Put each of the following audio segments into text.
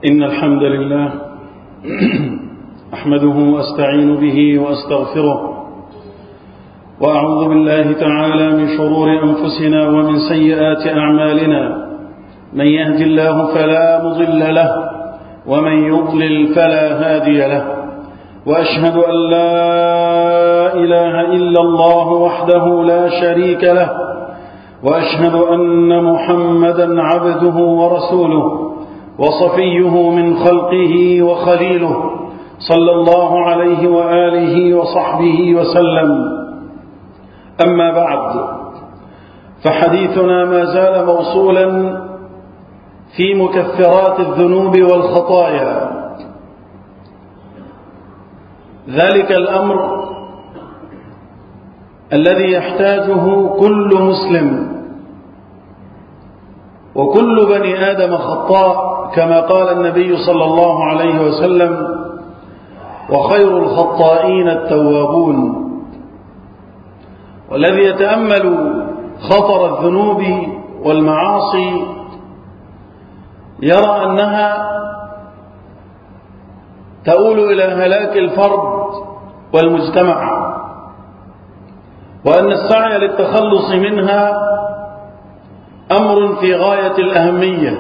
إن الحمد لله أحمده وأستعين به وأستغفره وأعوذ بالله تعالى من شرور أنفسنا ومن سيئات أعمالنا. من يهد الله فلا مضل له ومن يضلل فلا هادي له، وأشهد أن لا إله إلا الله وحده لا شريك له، وأشهد أن محمدا عبده ورسوله وصفيه من خلقه وخليله، صلى الله عليه وآله وصحبه وسلم. أما بعد، فحديثنا ما زال موصولا في مكفرات الذنوب والخطايا. ذلك الأمر الذي يحتاجه كل مسلم، وكل بني آدم خطاء كما قال النبي صلى الله عليه وسلم: وخير الخطائين التوابون. والذي يتأمل خطر الذنوب والمعاصي يرى أنها تؤول إلى هلاك الفرد والمجتمع، وأن السعي للتخلص منها أمر في غاية الأهمية.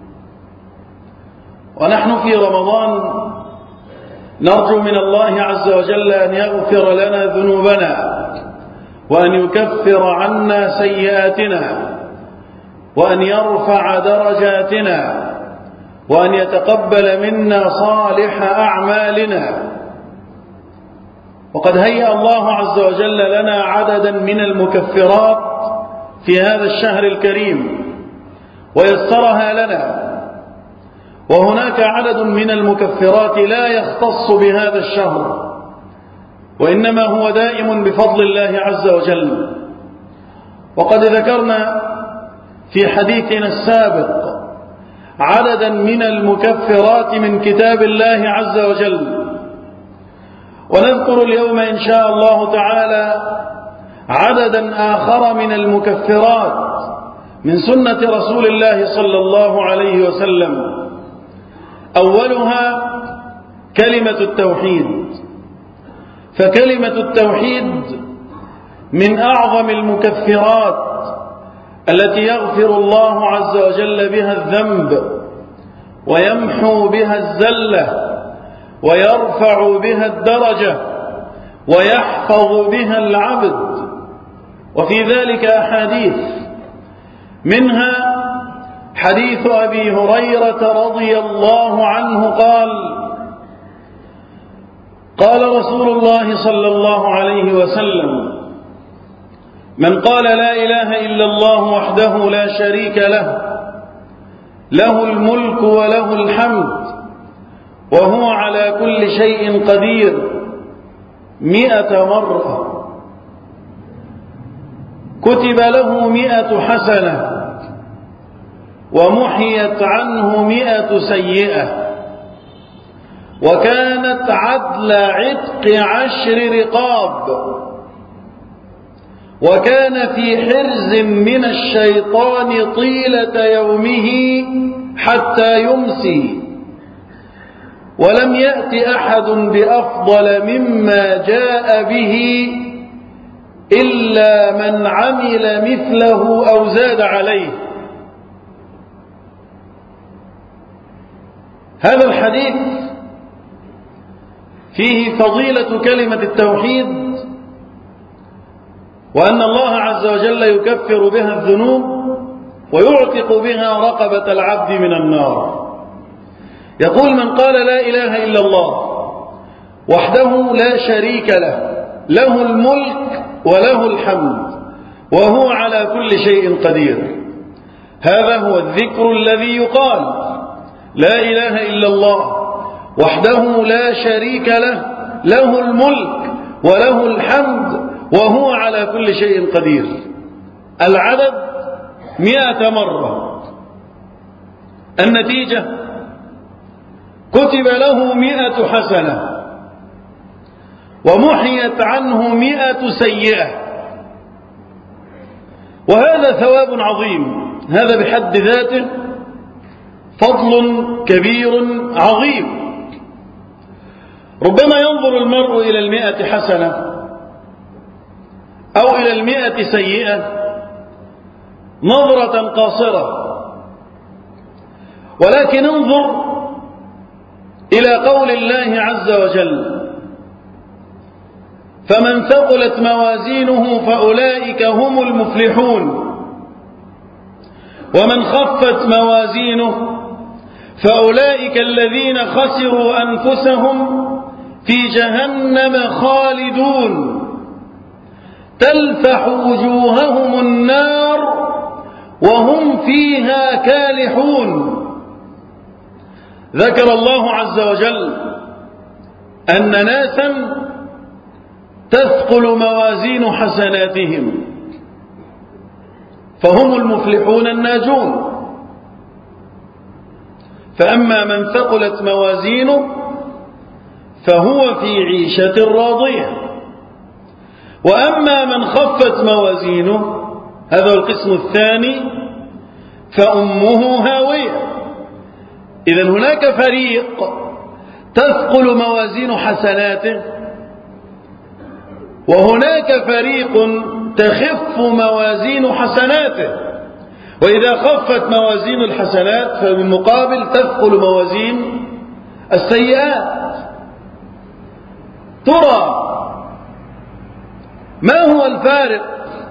ونحن في رمضان نرجو من الله عز وجل أن يغفر لنا ذنوبنا، وأن يكفر عنا سيئاتنا، وأن يرفع درجاتنا، وأن يتقبل منا صالح أعمالنا. وقد هيأ الله عز وجل لنا عددا من المكفرات في هذا الشهر الكريم ويسرها لنا، وهناك عدد من المكفرات لا يختص بهذا الشهر، وإنما هو دائم بفضل الله عز وجل. وقد ذكرنا في حديثنا السابق عددا من المكفرات من كتاب الله عز وجل، ونذكر اليوم إن شاء الله تعالى عددا آخر من المكفرات من سنة رسول الله صلى الله عليه وسلم. أولها كلمة التوحيد، فكلمة التوحيد من أعظم المكفرات التي يغفر الله عز وجل بها الذنب، ويمحو بها الزلة، ويرفع بها الدرجة، ويحفظ بها العبد. وفي ذلك أحاديث، منها حديث أبي هريرة رضي الله عنه قال: قال رسول الله صلى الله عليه وسلم: من قال لا إله إلا الله وحده لا شريك له، له الملك وله الحمد وهو على كل شيء قدير 100 مرة، كتب له 100 حسنة، ومحيت عنه 100 سيئة، وكانت عدل عتق 10 رقاب، وكان في حرز من الشيطان طيلة يومه حتى يمسي، ولم يأت أحد بأفضل مما جاء به إلا من عمل مثله أو زاد عليه. هذا الحديث فيه فضيلة كلمة التوحيد، وأن الله عز وجل يكفر بها الذنوب ويعتق بها رقبة العبد من النار. يقول: من قال لا إله إلا الله وحده لا شريك له، له الملك وله الحمد وهو على كل شيء قدير. هذا هو الذكر الذي يقال: لا إله إلا الله وحده لا شريك له، له الملك وله الحمد وهو على كل شيء قدير. العدد 100 مرة. النتيجة: كتب له 100 حسنة، ومحيت عنه 100 سيئة. وهذا ثواب عظيم، هذا بحد ذاته فضل كبير عظيم. ربما ينظر المرء إلى 100 حسنة أو إلى 100 سيئة نظرة قاصرة، ولكن انظر إلى قول الله عز وجل: فمن ثقلت موازينه فأولئك هم المفلحون، ومن خفت موازينه فأولئك الذين خسروا أنفسهم في جهنم خالدون تلفح وجوههم النار وهم فيها كالحون. ذكر الله عز وجل أن ناسا تثقل موازين حسناتهم فهم المفلحون الناجون. فأما من ثقلت موازينه فهو في عيشة راضية، وأما من خفت موازينه، هذا هو القسم الثاني، فأمه هاوية. إذن هناك فريق تثقل موازين حسناته، وهناك فريق تخف موازين حسناته. وإذا خفت موازين الحسنات فبالمقابل تثقل موازين السيئات. ترى ما هو الفارق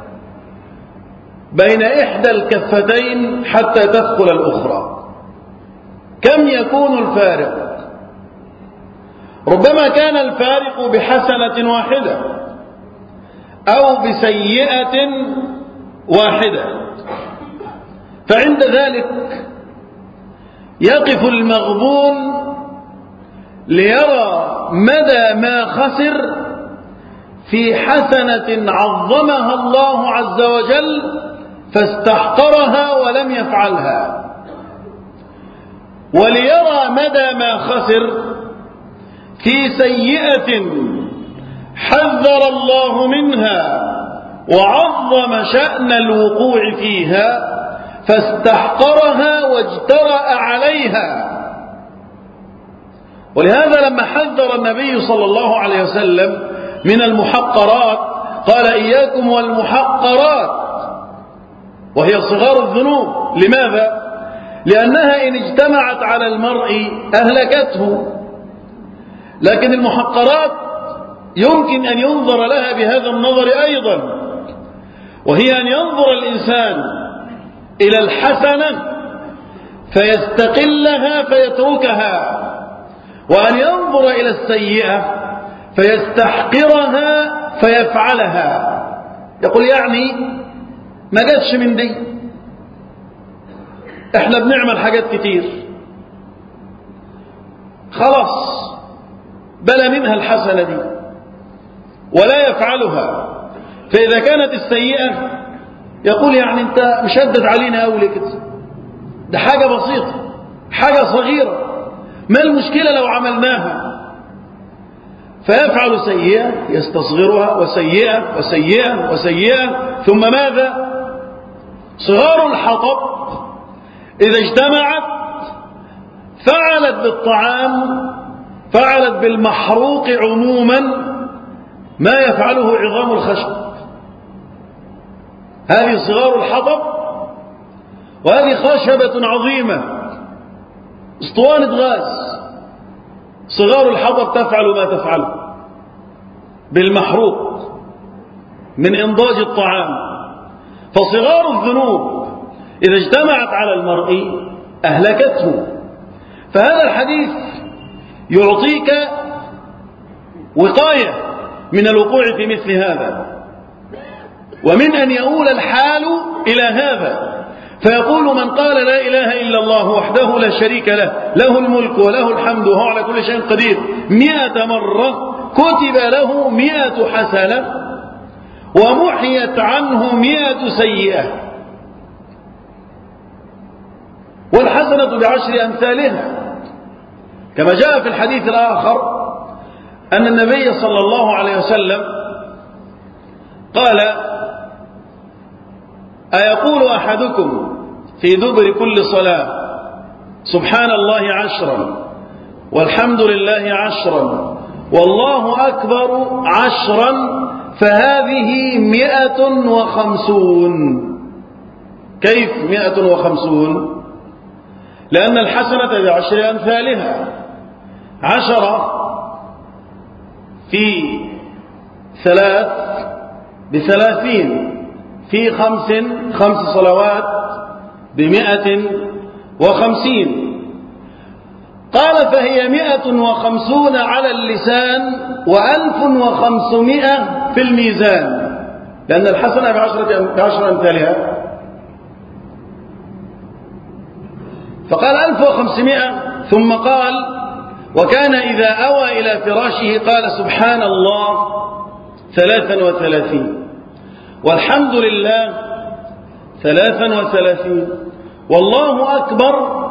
بين إحدى الكفتين حتى تثقل الأخرى؟ كم يكون الفارق؟ ربما كان الفارق بحسنة واحدة أو بسيئة واحدة، فعند ذلك يقف المغبون ليرى مدى ما خسر في حسنة عظمها الله عز وجل فاستحقرها ولم يفعلها، وليرى مدى ما خسر في سيئة حذر الله منها وعظم شأن الوقوع فيها فاستحقرها واجترأ عليها. ولهذا لما حذر النبي صلى الله عليه وسلم من المحقرات قال: إياكم والمحقرات، وهي صغار الذنوب. لماذا؟ لأنها إن اجتمعت على المرء أهلكته، لكن المحقرات يمكن أن ينظر لها بهذا النظر أيضا، وهي أن ينظر الإنسان إلى الحسنة فيستقلها فيتركها، وأن ينظر إلى السيئة فيستحقرها فيفعلها. يقول يعني ما جاتش من دي، احنا بنعمل حاجات كتير خلاص بلا منها الحسنة دي، ولا يفعلها. فإذا كانت السيئة يقول يعني انت مشدد علينا أولي كده، ده حاجة بسيطة، حاجة صغيرة، ما المشكلة لو عملناها؟ فيفعل سيئة يستصغرها، وسيئة وسيئة وسيئة، ثم ماذا؟ صغار الحطب إذا اجتمعت فعلت بالطعام، فعلت بالمحروق عموما ما يفعله عظام الخشب. هذه صغار الحطب، وهذه خشبة عظيمة اسطوانة غاز. صغار الحطب تفعل ما تفعله بالمحروق من إنضاج الطعام. فصغار الذنوب إذا اجتمعت على المرء أهلكته. فهذا الحديث يعطيك وقاية من الوقوع في مثل هذا، ومن أن يؤول الحال إلى هذا. فيقول من قال لا إله إلا الله وحده لا شريك له، له الملك وله الحمد وهو على كل شيء قدير 100 مرة كتب له 100 حسنة ومحيت عنه 100 سيئة، والحسنة ب10 أمثالها. كما جاء في الحديث الآخر أن النبي صلى الله عليه وسلم قال: أيقول أحدكم في دبر كل صلاة سبحان الله 10 والحمد لله 10 والله أكبر 10 فهذه 150. كيف 150؟ لأن الحسنة ب10 أمثالها. 10 في 3 ب30، في 5 صلوات ب150. قال فهي 150 على اللسان و1500 في الميزان، لأن الحسنة ب10 أمثالها. فقال 1500، ثم قال وكان إذا أوى إلى فراشه قال سبحان الله 33 والحمد لله 33 والله أكبر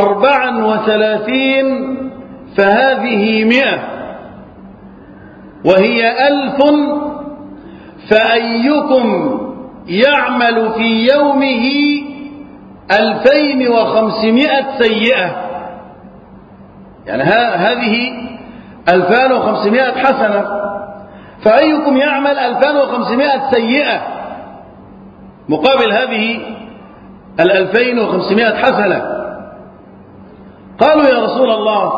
34 فهذه 100 وهي 1000. فأيكم يعمل في يومه 2500 سيئة، يعني هذه 2500 حسنة، فأيكم يعمل 2500 سيئة مقابل هذه 2500 حسنة؟ قالوا يا رسول الله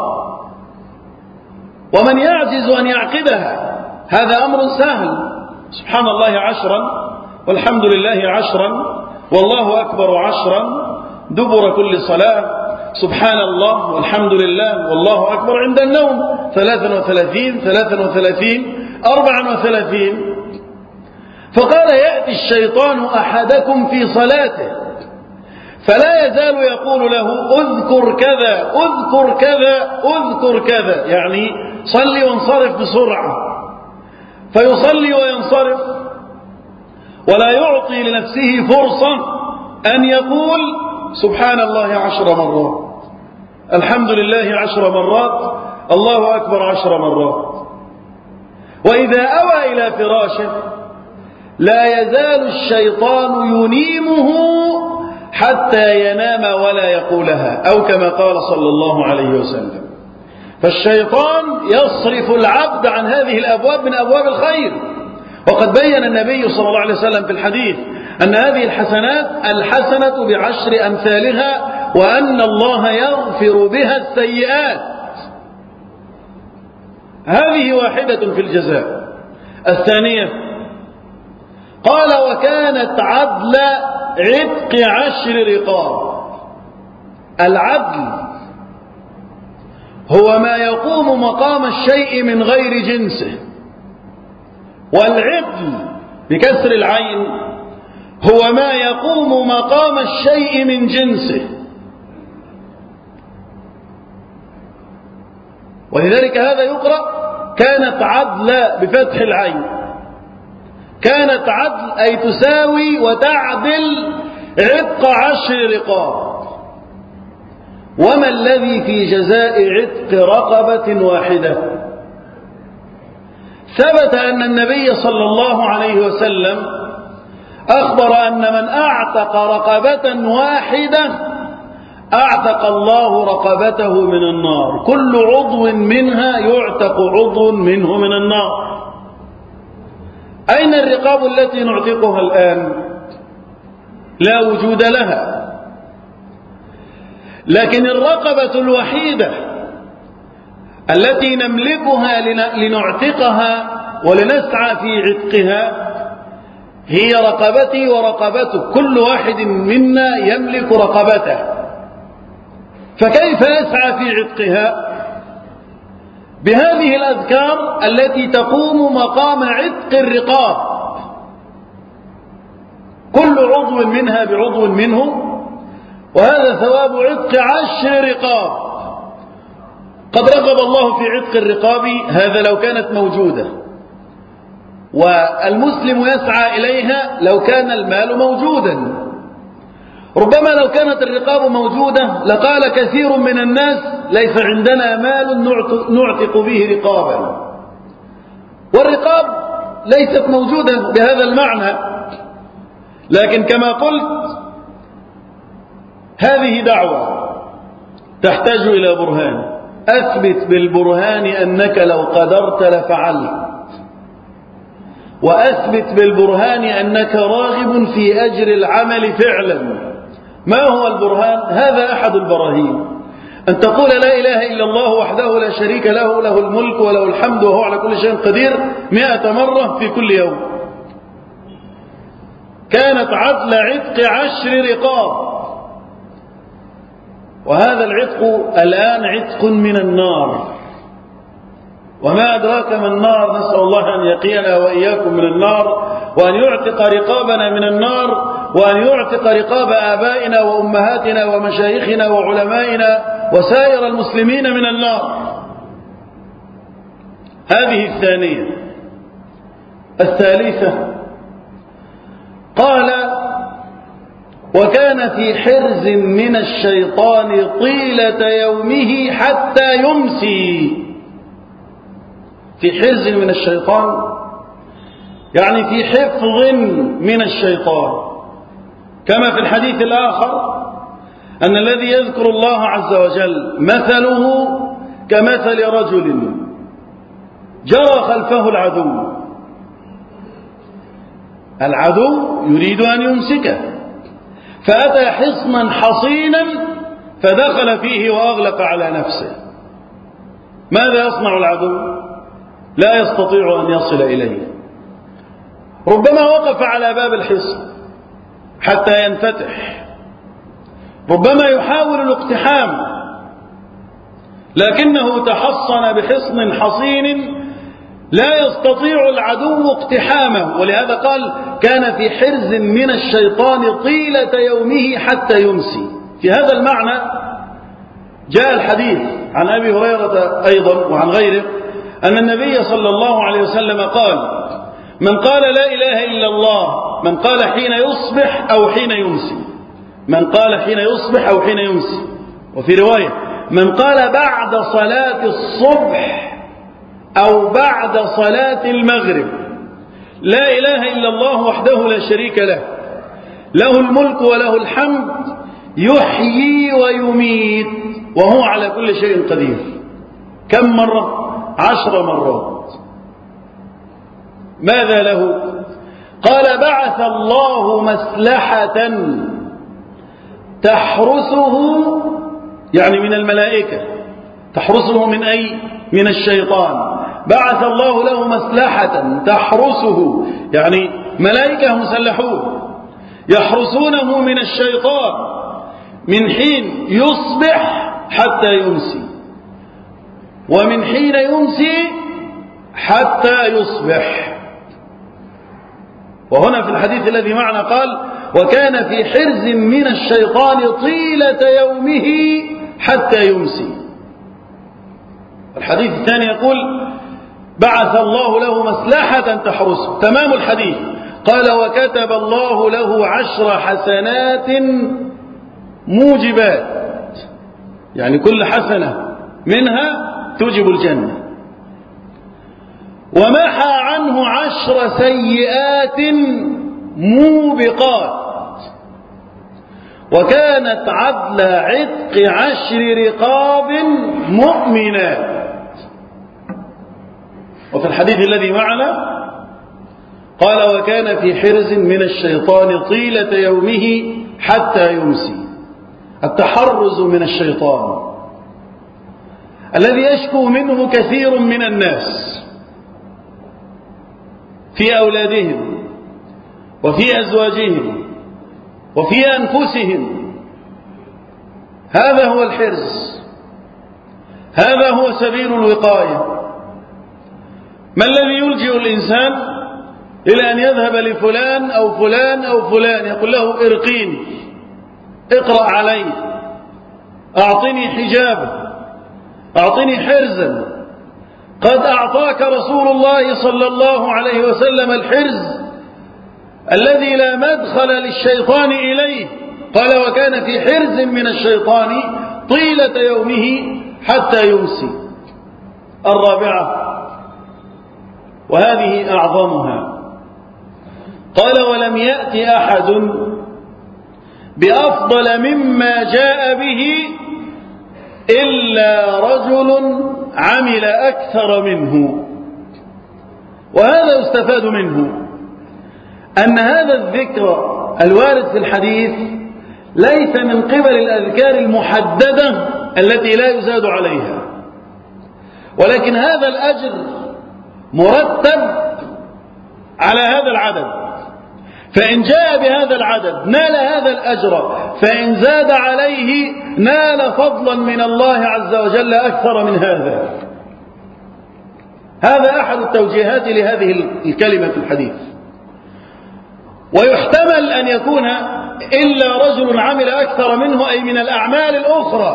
ومن يعجز أن يعقدها؟ هذا أمر سهل، سبحان الله 10 والحمد لله 10 والله أكبر 10 دبر كل صلاة، سبحان الله والحمد لله والله أكبر عند النوم 33 34. فقال يأتي الشيطان أحدكم في صلاته فلا يزال يقول له اذكر كذا اذكر كذا اذكر كذا، يعني صلي وانصرف بسرعة، فيصلي وينصرف ولا يعطي لنفسه فرصة أن يقول سبحان الله 10 مرات، الحمد لله 10 مرات، الله أكبر 10 مرات. وإذا أوى إلى فراشه لا يزال الشيطان ينيمه حتى ينام ولا يقولها، أو كما قال صلى الله عليه وسلم. فالشيطان يصرف العبد عن هذه الأبواب من أبواب الخير. وقد بين النبي صلى الله عليه وسلم في الحديث أن هذه الحسنة ب10 أمثالها، وأن الله يغفر بها السيئات. هذه واحدة في الجزاء. الثانية قال وكانت عدل عتق 10 رقاب. العدل هو ما يقوم مقام الشيء من غير جنسه، والعدل بكسر العين هو ما يقوم مقام الشيء من جنسه. ولذلك هذا يقرأ كانت عدل بفتح العين. كانت عدل أي تساوي وتعدل عتق 10 رقاب. وما الذي في جزاء عتق رقبة واحدة؟ ثبت أن النبي صلى الله عليه وسلم أخبر أن من أعتق رقبة واحدة أعتق الله رقبته من النار، كل عضو منها يعتق عضو منه من النار. أين الرقاب التي نعتقها الآن؟ لا وجود لها. لكن الرقبة الوحيدة التي نملكها لنعتقها ولنسعى في عتقها هي رقبتي ورقبتك، كل واحد منا يملك رقبته، فكيف أسعى في عتقها؟ بهذه الأذكار التي تقوم مقام عتق الرقاب، كل عضو منها بعضو منه، وهذا ثواب عتق 10 رقاب. قد رغب الله في عتق الرقاب، هذا لو كانت موجودة، والمسلم يسعى إليها لو كان المال موجودا. ربما لو كانت الرقاب موجودة لقال كثير من الناس ليس عندنا مال نعتق به رقابا، والرقاب ليست موجودة بهذا المعنى. لكن كما قلت هذه دعوة، تحتاج إلى برهان. أثبت بالبرهان أنك لو قدرت لفعلت، وأثبت بالبرهان أنك راغب في أجر العمل فعلا. ما هو البرهان؟ هذا أحد البراهين، أن تقول لا إله إلا الله وحده لا شريك له، له الملك وله الحمد وهو على كل شيء قدير 100 مرة في كل يوم. كانت عدل عتق 10 رقاب، وهذا العتق الآن عتق من النار. وما أدراك ما النار، نسأل الله أن يقينا وإياكم من النار، وأن يعتق رقابنا من النار، وأن يعتق رقاب آبائنا وأمهاتنا ومشايخنا وعلمائنا وسائر المسلمين من النار. هذه الثانية. الثالثة قال: وكان في حرز من الشيطان طيلة يومه حتى يمسي. في حرز من الشيطان يعني في حفظ من الشيطان، كما في الحديث الآخر أن الذي يذكر الله عز وجل مثله كمثل رجل جرى خلفه العدو يريد أن يمسكه، فأتى حصنا حصينا فدخل فيه وأغلق على نفسه. ماذا يصنع العدو؟ لا يستطيع أن يصل إليه. ربما وقف على باب الحصن حتى ينفتح، ربما يحاول الاقتحام، لكنه تحصن بحصن حصين لا يستطيع العدو اقتحامه. ولهذا قال: كان في حرز من الشيطان طيلة يومه حتى يمسي. في هذا المعنى جاء الحديث عن أبي هريرة أيضا وعن غيره أن النبي صلى الله عليه وسلم قال: من قال لا إله إلا الله، من قال حين يصبح أو حين يمسي، من قال حين يصبح أو حين يمسي، وفي رواية من قال بعد صلاة الصبح أو بعد صلاة المغرب لا إله إلا الله وحده لا شريك له، له الملك وله الحمد يحيي ويميت وهو على كل شيء قدير. كم مرة؟ 10 مرات. ماذا له؟ قال: بعث الله مسلحة تحرسه، يعني من الملائكة. تحرسه من أي؟ من الشيطان. بعث الله له مسلحة تحرسه، يعني ملائكة مسلحون يحرسونه من الشيطان من حين يصبح حتى يمسي، ومن حين يمسي حتى يصبح. وهنا في الحديث الذي معنا قال: وكان في حرز من الشيطان طيلة يومه حتى يمسي. الحديث الثاني يقول: بعث الله له مسلحة تحرسه. تمام الحديث. قال: وكتب الله له 10 حسنات موجبات، يعني كل حسنة منها توجب الجنة. ومحى عنه 10 سيئات موبقات. وكانت عدل عتق 10 رقاب مؤمنات. وفي الحديث الذي معنا قال: وكان في حرز من الشيطان طيلة يومه حتى يمسي. التحرز من الشيطان الذي يشكو منه كثير من الناس في أولادهم وفي أزواجهم وفي أنفسهم. هذا هو الحرز، هذا هو سبيل الوقاية. ما الذي يلجئ الإنسان إلى أن يذهب لفلان أو فلان أو فلان يقول له: ارقيني، اقرأ علي، أعطني حجابا، أعطني حرزا. قد أعطاك رسول الله صلى الله عليه وسلم الحرز الذي لا مدخل للشيطان إليه. قال: وكان في حرز من الشيطان طيلة يومه حتى يمسي. الرابعة وهذه أعظمها، قال: ولم يأت أحد بأفضل مما جاء به إلا رجل عمل أكثر منه. وهذا يستفاد منه أن هذا الذكر الوارد في الحديث ليس من قبل الأذكار المحددة التي لا يزاد عليها، ولكن هذا الأجر مرتب على هذا العدد، فإن جاء بهذا العدد نال هذا الأجر، فإن زاد عليه نال فضلا من الله عز وجل أكثر من هذا. هذا أحد التوجيهات لهذه الكلمة في الحديث. ويحتمل أن يكون إلا رجل عمل أكثر منه، أي من الأعمال الأخرى.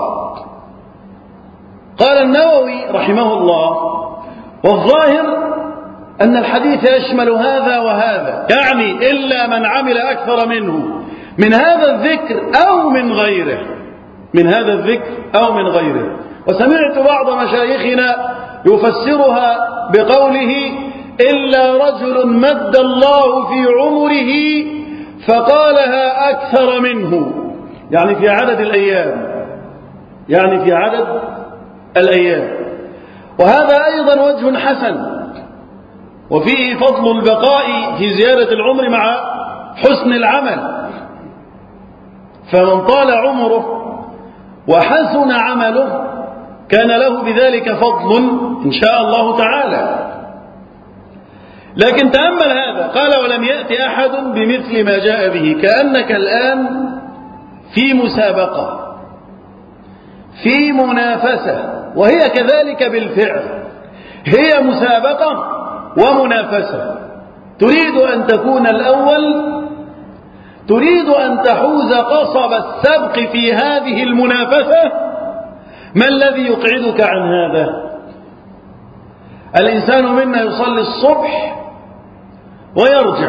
قال النووي رحمه الله: والظاهر أن الحديث يشمل هذا وهذا، يعني إلا من عمل أكثر منه من هذا الذكر أو من غيره، من هذا الذكر أو من غيره. وسمعت بعض مشايخنا يفسرها بقوله: إلا رجل مد الله في عمره فقالها أكثر منه، يعني في عدد الأيام، يعني في عدد الأيام. وهذا أيضا وجه حسن، وفيه فضل البقاء في زيادة العمر مع حسن العمل، فمن طال عمره وحسن عمله كان له بذلك فضل إن شاء الله تعالى. لكن تأمل هذا، قال: ولم يأتي أحد بمثل ما جاء به. كأنك الآن في مسابقة، في منافسة، وهي كذلك بالفعل، هي مسابقة ومنافسة. تريد أن تكون الأول، تريد أن تحوز قصب السبق في هذه المنافسة. ما الذي يقعدك عن هذا؟ الإنسان منا يصلي الصبح ويرجع،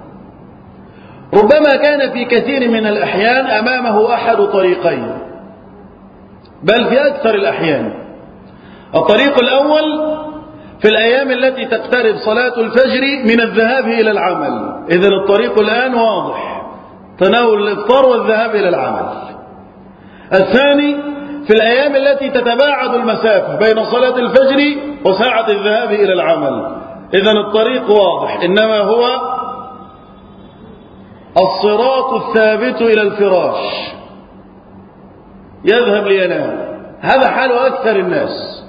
ربما كان في كثير من الأحيان أمامه أحد طريقين، بل في أكثر الأحيان. الطريق الأول في الأيام التي تقترب صلاة الفجر من الذهاب إلى العمل، إذن الطريق الآن واضح، تناول الإفطار والذهاب إلى العمل. الثاني في الأيام التي تتباعد المسافة بين صلاة الفجر وساعة الذهاب إلى العمل، إذن الطريق واضح، إنما هو الصراط الثابت إلى الفراش، يذهب لينام. هذا حال أكثر الناس.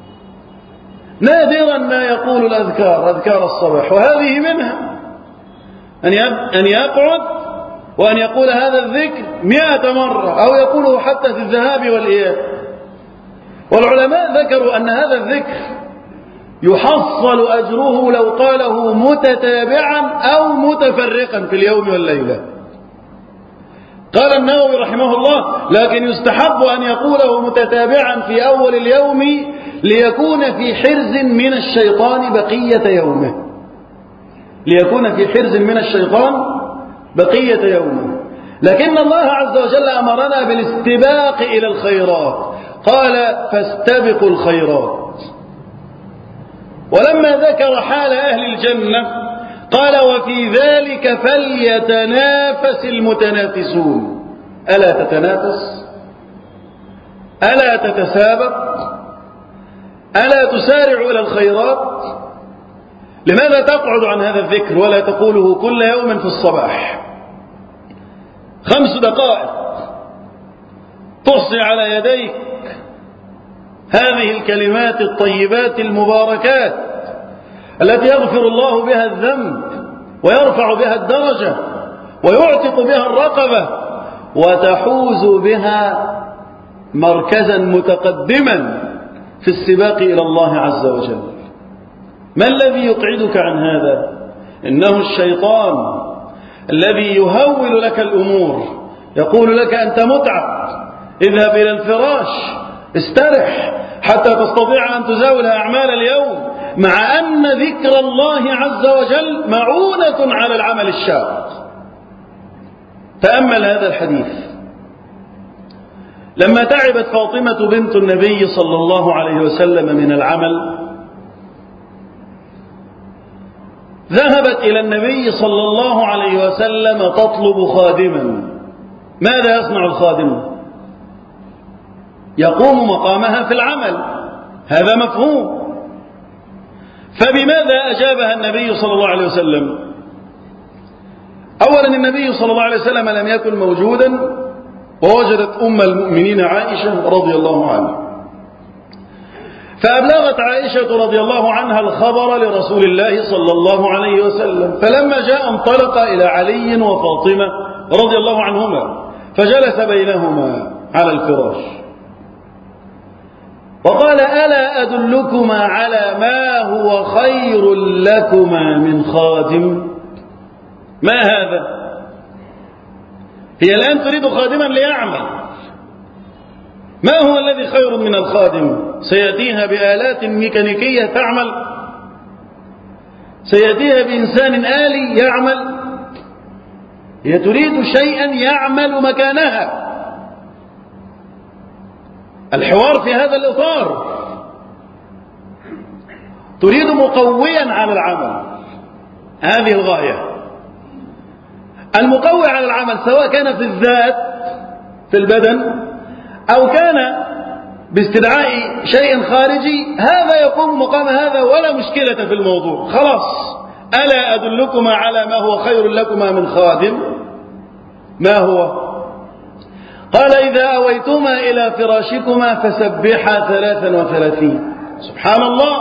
نادرا ما يقول الأذكار، أذكار الصباح، وهذه منها أن يقعد وأن يقول هذا الذكر 100 مرة، أو يقوله حتى في الذهاب والإياب. والعلماء ذكروا أن هذا الذكر يحصل أجره لو قاله متتابعا أو متفرقا في اليوم والليلة. قال النووي رحمه الله: لكن يستحب أن يقوله متتابعا في أول اليوم ليكون في حرز من الشيطان بقية يومه، ليكون في حرز من الشيطان بقية يومه. لكن الله عز وجل أمرنا بالاستباق إلى الخيرات، قال: فاستبقوا الخيرات. ولما ذكر حال أهل الجنة قال: وفي ذلك فليتنافس المتنافسون. ألا تتنافس؟ ألا تتسابق؟ ألا تسارع إلى الخيرات؟ لماذا تقعد عن هذا الذكر ولا تقوله كل يوم في الصباح 5 دقائق تحصي على يديك هذه الكلمات الطيبات المباركات التي يغفر الله بها الذنب ويرفع بها الدرجة ويعتق بها الرقبة وتحوز بها مركزا متقدما في السباق إلى الله عز وجل؟ ما الذي يقعدك عن هذا؟ إنه الشيطان الذي يهول لك الأمور، يقول لك: أنت متعب، اذهب إلى الفراش، استرح حتى تستطيع أن تزاول أعمال اليوم، مع أن ذكر الله عز وجل معونة على العمل الشاق. تأمل هذا الحديث. لما تعبت فاطمة بنت النبي صلى الله عليه وسلم من العمل، ذهبت إلى النبي صلى الله عليه وسلم تطلب خادما. ماذا يصنع الخادم؟ يقوم مقامها في العمل، هذا مفهوم. فبماذا أجابها النبي صلى الله عليه وسلم؟ أولا النبي صلى الله عليه وسلم لم يكن موجودا، ووجدت أم المؤمنين عائشة رضي الله عنها، فأبلغت عائشة رضي الله عنها الخبر لرسول الله صلى الله عليه وسلم، فلما جاء انطلق إلى علي وفاطمة رضي الله عنهما، فجلس بينهما على الفراش وقال: ألا أدلكما على ما هو خير لكما من خادم؟ ما هذا؟ هي الآن تريد خادما ليعمل، ما هو الذي خير من الخادم؟ سيأتيها بآلات ميكانيكية تعمل؟ سيأتيها بإنسان آلي يعمل؟ هي تريد شيئا يعمل مكانها. الحوار في هذا الإطار، تريد مقويا على العمل، هذه الغاية. المقوي على العمل سواء كان في الذات في البدن أو كان باستدعاء شيء خارجي، هذا يقوم مقام هذا ولا مشكلة في الموضوع، خلاص. ألا أدلكما على ما هو خير لكما من خادم؟ ما هو؟ قال: إذا أويتما إلى فراشكما فسبحا 33. سبحان الله،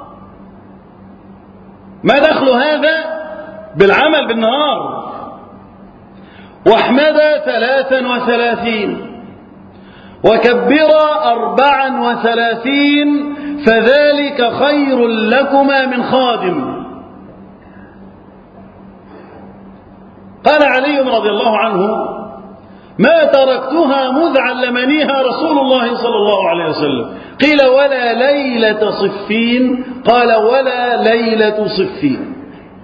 ما دخل هذا بالعمل بالنهار؟ واحمدا 33 وكبرا 34 فذلك خير لكما من خادم. قال علي رضي الله عنه: ما تركتها مذ علمنيها رسول الله صلى الله عليه وسلم. قيل: ولا ليلة صفين؟ قال: ولا ليلة صفين.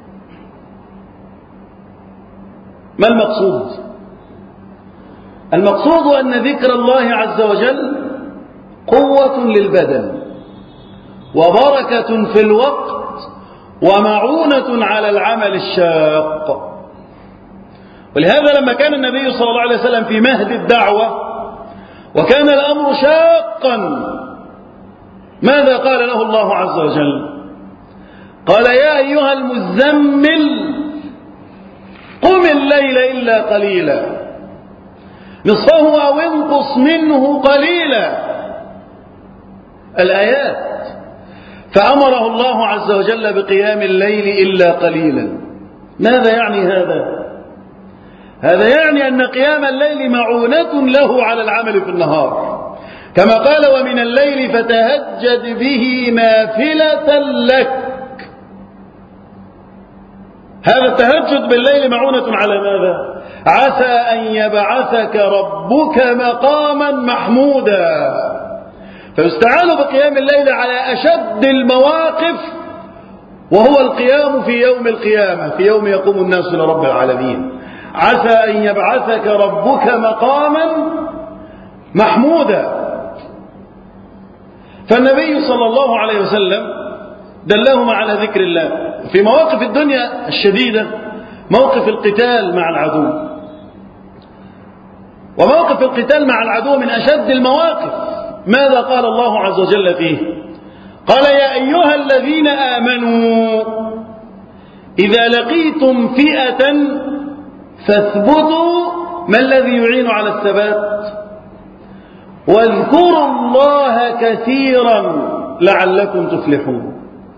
ما المقصود؟ المقصود أن ذكر الله عز وجل قوة للبدن وبركة في الوقت ومعونة على العمل الشاق. ولهذا لما كان النبي صلى الله عليه وسلم في مهد الدعوة وكان الأمر شاقا، ماذا قال له الله عز وجل؟ قال: يا أيها المزمل قم الليل إلا قليلا نصفه أو انقص منه قليلا. الآيات. فأمره الله عز وجل بقيام الليل إلا قليلا. ماذا يعني هذا؟ هذا يعني أن قيام الليل معونة له على العمل في النهار، كما قال: ومن الليل فتهجد به نافلة لك. هذا التهجد بالليل معونة على ماذا؟ عسى أن يبعثك ربك مقاما محمودا. فيستعان بقيام الليل على أشد المواقف، وهو القيام في يوم القيامة، في يوم يقوم الناس لرب العالمين. عسى أن يبعثك ربك مقاما محمودا. فالنبي صلى الله عليه وسلم دلهم على ذكر الله في مواقف الدنيا الشديدة، موقف القتال مع العدو. وموقف القتال مع العدو من أشد المواقف. ماذا قال الله عز وجل فيه؟ قال: يا أيها الذين آمنوا إذا لقيتم فئة فاثبتوا. ما الذي يعين على الثبات؟ واذكروا الله كثيرا لعلكم تفلحون.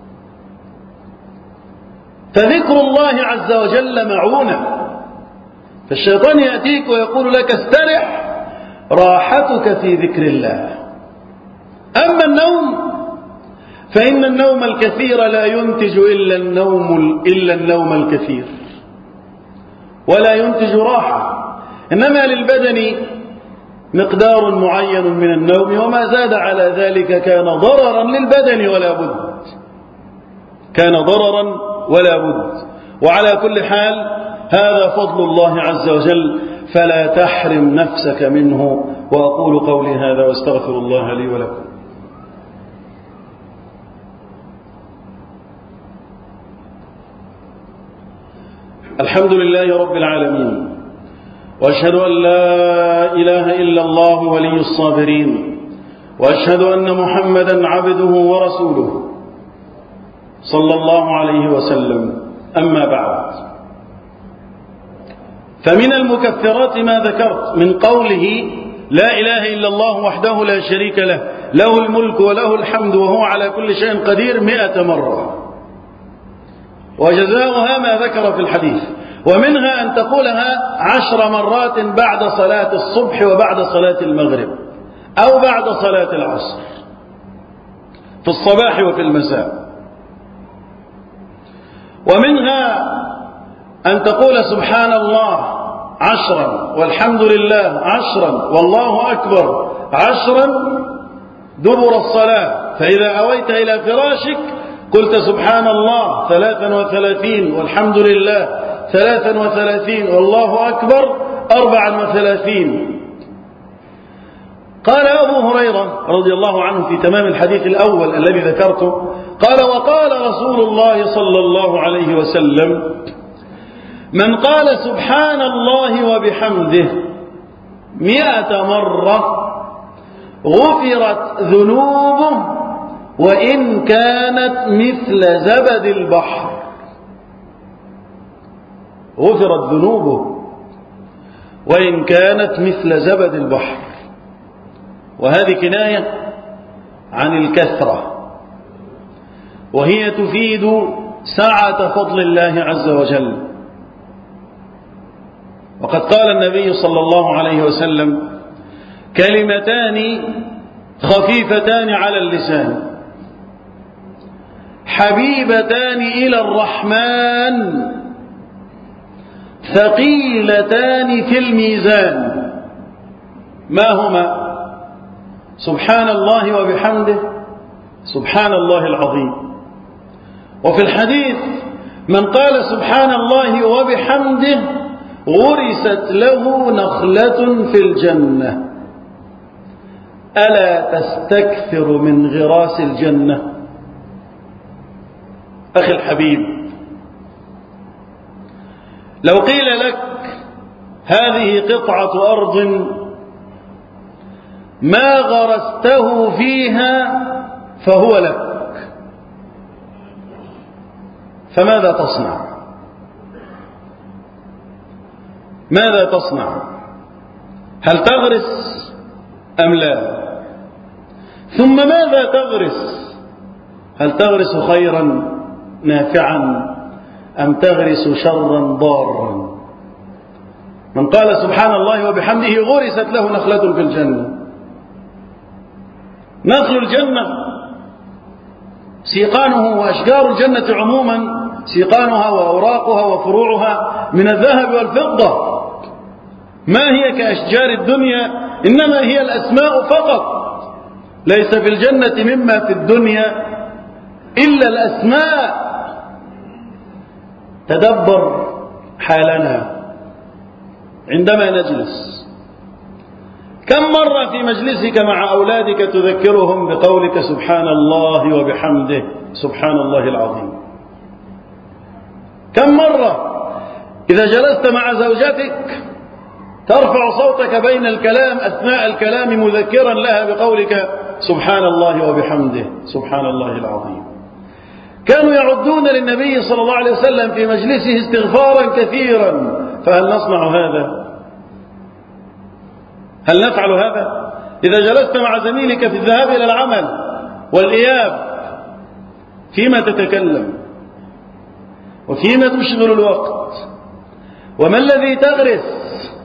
فذكر الله عز وجل معونة. فالشيطان يأتيك ويقول لك: استرح، راحتك في ذكر الله. أما النوم فإن النوم الكثير لا ينتج إلا النوم الكثير، ولا ينتج راحة. إنما للبدن مقدار معين من النوم، وما زاد على ذلك كان ضررا للبدن ولا بد، كان ضررا ولا بد. وعلى كل حال هذا فضل الله عز وجل، فلا تحرم نفسك منه. وأقول قولي هذا واستغفر الله لي ولكم. الحمد لله رب العالمين، وأشهد أن لا إله إلا الله ولي الصابرين، وأشهد أن محمدا عبده ورسوله صلى الله عليه وسلم. أما بعد، فمن المكفرات ما ذكرت من قوله لا إله إلا الله وحده لا شريك له، له الملك وله الحمد وهو على كل شيء قدير 100 مرة، وجزاؤها ما ذكر في الحديث. ومنها أن تقولها 10 مرات بعد صلاة الصبح وبعد صلاة المغرب أو بعد صلاة العصر، في الصباح وفي المساء. ومنها أن تقول سبحان الله 10 والحمد لله 10 والله أكبر 10 دبر الصلاة. فإذا أويت إلى فراشك قلت سبحان الله 33 والحمد لله 33 والله أكبر 34. قال أبو هريرة رضي الله عنه في تمام الحديث الأول الذي ذكرته، قال وقال رسول الله صلى الله عليه وسلم: من قال سبحان الله وبحمده 100 مرة غفرت ذنوبه وإن كانت مثل زبد البحر. غفرت ذنوبه وإن كانت مثل زبد البحر. وهذه كناية عن الكثرة، وهي تفيد سعة فضل الله عز وجل. وقد قال النبي صلى الله عليه وسلم: كلمتان خفيفتان على اللسان حبيبتان إلى الرحمن ثقيلتان في الميزان. ما هما؟ سبحان الله وبحمده، سبحان الله العظيم. وفي الحديث: من قال سبحان الله وبحمده غرست له نخلة في الجنة. ألا تستكثر من غراس الجنة؟ أخي الحبيب، لو قيل لك هذه قطعة أرض ما غرسته فيها فهو لك، فماذا تصنع؟ ماذا تصنع؟ هل تغرس أم لا؟ ثم ماذا تغرس؟ هل تغرس خيرا نافعا أم تغرس شرا ضارا؟ من قال سبحان الله وبحمده غرست له نخلة في الجنة. نخل الجنة سيقانه وأشجار الجنة عموما سيقانها وأوراقها وفروعها من الذهب والفضة، ما هي كأشجار الدنيا، إنما هي الأسماء فقط. ليس في الجنة مما في الدنيا إلا الأسماء. تدبر حالنا عندما نجلس، كم مرة في مجلسك مع أولادك تذكرهم بقولك سبحان الله وبحمده سبحان الله العظيم؟ كم مرة إذا جلست مع زوجتك ترفع صوتك بين الكلام أثناء الكلام مذكرا لها بقولك سبحان الله وبحمده سبحان الله العظيم؟ كانوا يعدون للنبي صلى الله عليه وسلم في مجلسه استغفارا كثيرا، فهل نصنع هذا؟ هل نفعل هذا؟ إذا جلست مع زميلك في الذهاب إلى العمل والإياب فيما تتكلم وفيما تشغل الوقت، وما الذي تغرس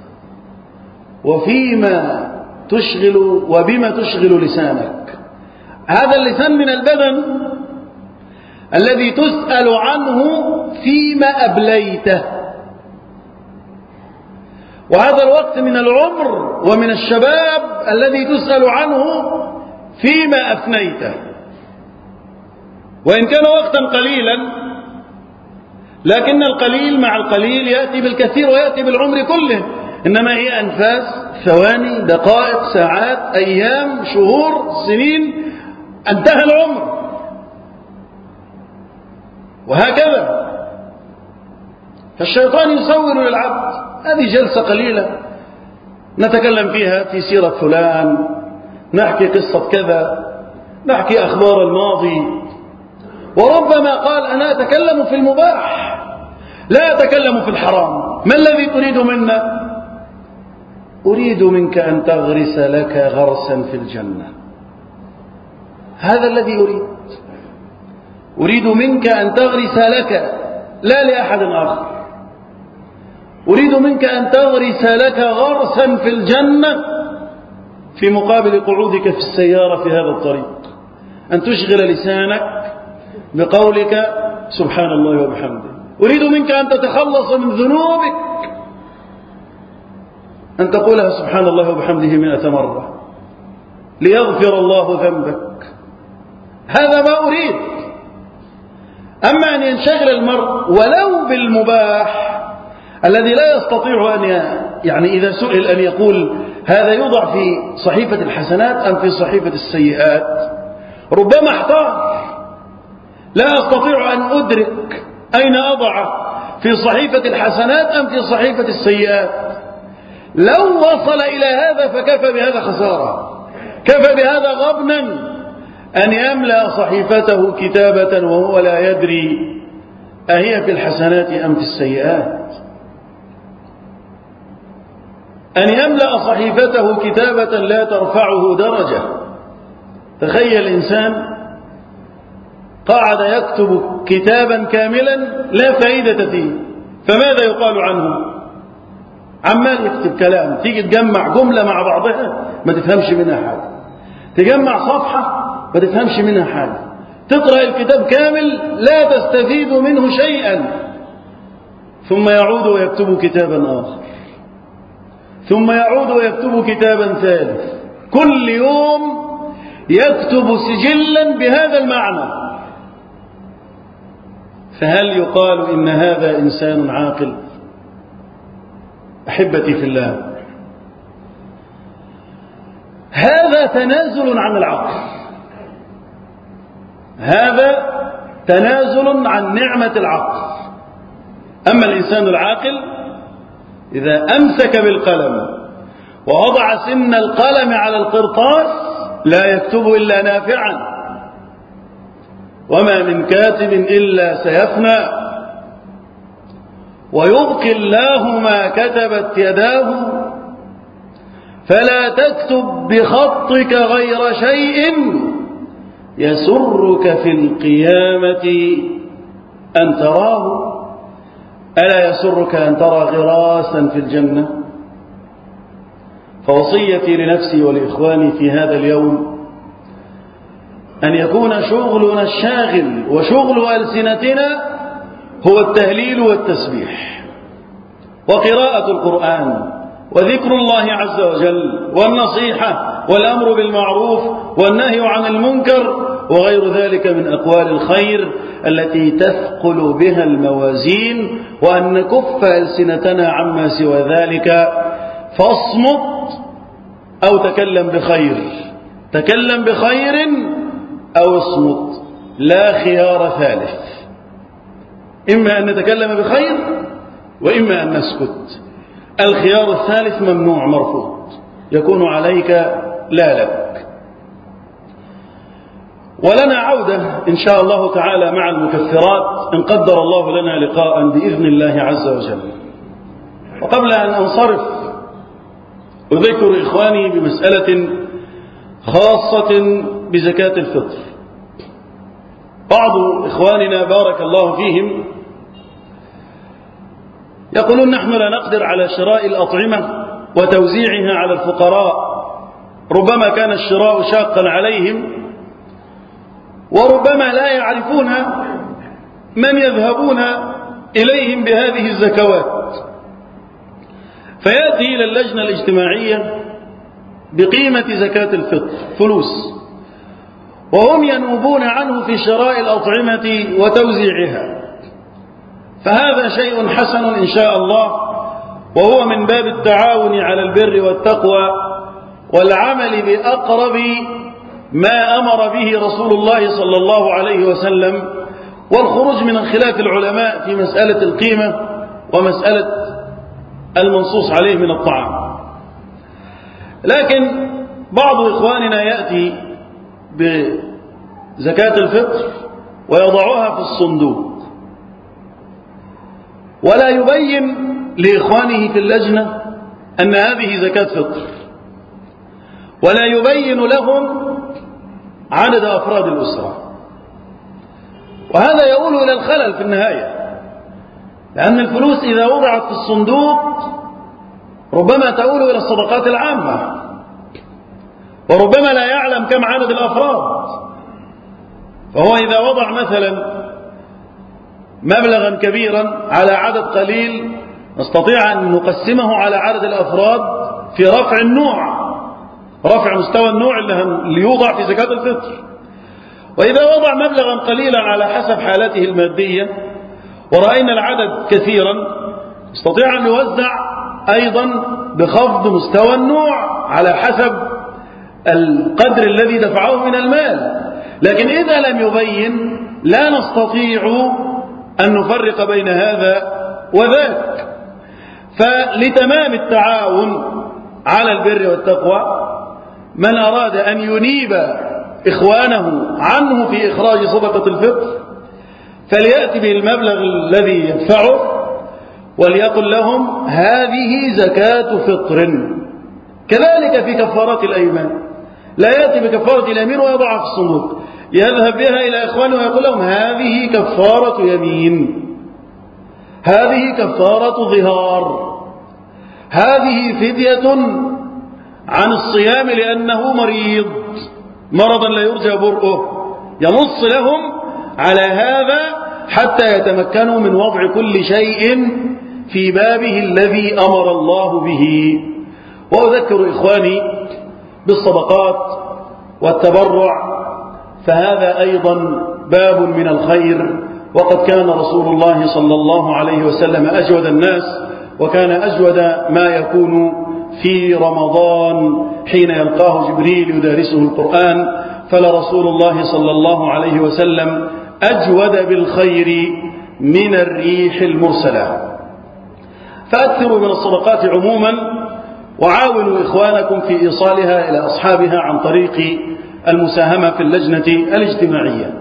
وفيما تشغل وبما تشغل لسانك؟ هذا اللسان من البدن الذي تسأل عنه فيما أبليته، وهذا الوقت من العمر ومن الشباب الذي تسأل عنه فيما أفنيته. وإن كان وقتا قليلا، لكن القليل مع القليل يأتي بالكثير ويأتي بالعمر كله، إنما هي أنفاس، ثواني، دقائق، ساعات، أيام، شهور، سنين، انتهى العمر. وهكذا فالشيطان يصور للعبد هذه جلسة قليلة نتكلم فيها في سيرة فلان، نحكي قصة كذا، نحكي أخبار الماضي. وربما قال أنا أتكلم في المباح لا أتكلم في الحرام. ما الذي تريد منا؟ أريد منك أن تغرس لك غرسا في الجنة. هذا الذي أريد منك أن تغرس لك، لا لأحد آخر. أريد منك أن تغرس لك غرسا في الجنة في مقابل قعودك في السيارة في هذا الطريق، أن تشغل لسانك بقولك سبحان الله وبحمده. أريد منك أن تتخلص من ذنوبك، أن تقولها سبحان الله وبحمده 100 مرة ليغفر الله ذنبك. هذا ما أريد. أما أن ينشغل المرء ولو بالمباح الذي لا يستطيع أن يعني إذا سئل أن يقول هذا يوضع في صحيفة الحسنات أم في صحيفة السيئات، ربما احتار، لا أستطيع أن أدرك أين أضعه، في صحيفة الحسنات أم في صحيفة السيئات. لو وصل إلى هذا فكفى بهذا خسارة، كفى بهذا غبنا أن يملأ صحيفته كتابة وهو لا يدري أهي في الحسنات أم في السيئات. أن يملأ صحيفته كتابة لا ترفعه درجة. تخيل إنسان قاعد يكتب كتابا كاملا لا فائدة فيه، فماذا يقال عنه؟ عمال يكتب كلام، تيجي تجمع جملة مع بعضها ما تفهمش منها حاجة، تجمع صفحة ما تفهمش منها حاجة، تقرأ الكتاب كامل لا تستفيد منه شيئا، ثم يعود ويكتب كتابا آخر، ثم يعود ويكتب كتابا ثالث، كل يوم يكتب سجلا بهذا المعنى. فهل يقال إن هذا إنسان عاقل؟ أحبتي في الله، هذا تنازل عن العقل، هذا تنازل عن نعمة العقل. أما الإنسان العاقل إذا أمسك بالقلم ووضع سن القلم على القرطاس لا يكتب إلا نافعا، وما من كاتب إلا سيفنى، ويبقي الله ما كتبت يداه، فلا تكتب بخطك غير شيء يسرك في القيامة أن تراه. ألا يسرك أن ترى غراسا في الجنة؟ فوصيتي لنفسي ولإخواني في هذا اليوم أن يكون شغلنا الشاغل وشغل ألسنتنا هو التهليل والتسبيح وقراءة القرآن وذكر الله عز وجل والنصيحة والأمر بالمعروف والنهي عن المنكر وغير ذلك من أقوال الخير التي تثقل بها الموازين، وأن نكف ألسنتنا عما سوى ذلك. فاصمت أو تكلم بخير، تكلم بخير أو اصمت، لا خيار ثالث. إما أن نتكلم بخير وإما أن نسكت. الخيار الثالث ممنوع مرفوض، يكون عليك لا لك. ولنا عودة إن شاء الله تعالى مع المكفرات إن قدر الله لنا لقاء بإذن الله عز وجل. وقبل أن أنصرف أذكر إخواني بمسألة خاصة بزكاة الفطر. بعض إخواننا بارك الله فيهم يقولون نحن لا نقدر على شراء الأطعمة وتوزيعها على الفقراء، ربما كان الشراء شاقا عليهم، وربما لا يعرفون من يذهبون إليهم بهذه الزكوات، فيأتي إلى اللجنة الاجتماعية بقيمة زكاة الفطر فلوس، وهم ينوبون عنه في شراء الأطعمة وتوزيعها. فهذا شيء حسن إن شاء الله، وهو من باب التعاون على البر والتقوى والعمل بأقرب ما أمر به رسول الله صلى الله عليه وسلم، والخروج من خلاف العلماء في مسألة القيمة ومسألة المنصوص عليه من الطعام. لكن بعض إخواننا يأتي بزكاة الفطر ويضعها في الصندوق ولا يبين لإخوانه في اللجنة أن هذه زكاة فطر، ولا يبين لهم عدد أفراد الأسرة، وهذا يؤول إلى الخلل في النهاية، لأن الفلوس إذا وضعت في الصندوق ربما تؤول إلى الصدقات العامة، وربما لا يعلم كم عدد الأفراد. فهو إذا وضع مثلا مبلغا كبيرا على عدد قليل نستطيع أن نقسمه على عدد الأفراد في رفع النوع، رفع مستوى النوع اللي يوضع في زكاة الفطر. وإذا وضع مبلغا قليلا على حسب حالته المادية ورأينا العدد كثيرا نستطيع أن نوزع أيضا بخفض مستوى النوع على حسب القدر الذي دفعه من المال. لكن إذا لم يبين لا نستطيع أن نفرق بين هذا وذاك. فلتمام التعاون على البر والتقوى من أراد أن ينيب إخوانه عنه في إخراج صدقة الفطر فليأتي بالمبلغ الذي يدفعه وليقل لهم هذه زكاة فطر. كذلك في كفارات الأيمان، لا يأتي بكفارة اليمين ويضعها في الصندوق، يذهب بها إلى إخوانه ويقول لهم هذه كفارة يمين، هذه كفارة ظهار، هذه فدية عن الصيام لأنه مريض مرضا لا يرجى برؤه. ينص لهم على هذا حتى يتمكنوا من وضع كل شيء في بابه الذي أمر الله به. وأذكر إخواني بالصدقات والتبرع، فهذا أيضا باب من الخير، وقد كان رسول الله صلى الله عليه وسلم أجود الناس، وكان أجود ما يكون في رمضان حين يلقاه جبريل يدارسه القرآن، فلرسول الله صلى الله عليه وسلم أجود بالخير من الريح المرسلة. فأكثروا من الصدقات عموما، وعاونوا إخوانكم في إيصالها إلى أصحابها عن طريق المساهمة في اللجنة الاجتماعية.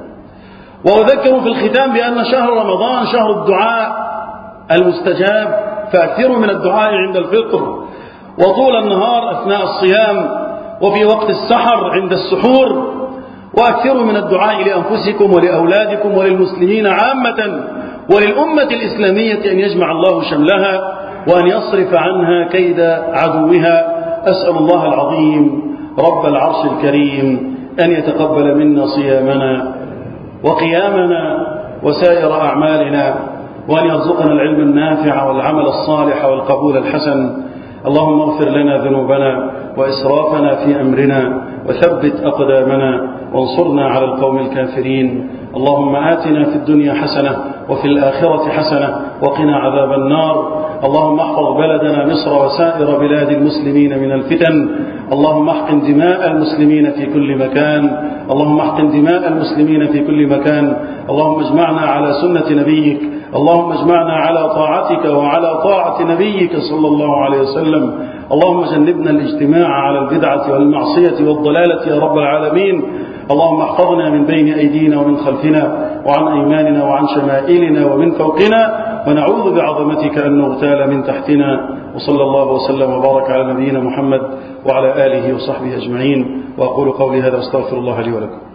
وأذكر في الختام بأن شهر رمضان شهر الدعاء المستجاب، فأكثروا من الدعاء عند الفطر وطول النهار أثناء الصيام وفي وقت السحر عند السحور، وأكثروا من الدعاء لأنفسكم ولأولادكم وللمسلمين عامة وللأمة الإسلامية أن يجمع الله شملها وأن يصرف عنها كيد عدوها. أسأل الله العظيم رب العرش الكريم أن يتقبل منا صيامنا وقيامنا وسائر أعمالنا، وأن يرزقنا العلم النافع والعمل الصالح والقبول الحسن. اللهم اغفر لنا ذنوبنا وإسرافنا في أمرنا وثبت أقدامنا وانصرنا على القوم الكافرين. اللهم آتنا في الدنيا حسنة وفي الآخرة حسنة وقنا عذاب النار. اللهم احفظ بلدنا مصر وسائر بلاد المسلمين من الفتن. اللهم احقن دماء المسلمين في كل مكان. اللهم احقن دماء المسلمين في كل مكان. اللهم اجمعنا على سنة نبيك. اللهم اجمعنا على طاعتك وعلى طاعة نبيك صلى الله عليه وسلم. اللهم جنبنا الاجتماع على البدعة والمعصية والضلالة يا رب العالمين. اللهم احفظنا من بين أيدينا ومن خلفنا وعن أيماننا وعن شمائلنا ومن فوقنا، ونعوذ بعظمتك أن نغتال من تحتنا. وصلى الله وسلم وبارك على نبينا محمد وعلى آله وصحبه أجمعين. وأقول قولي هذا واستغفر الله لي ولكم.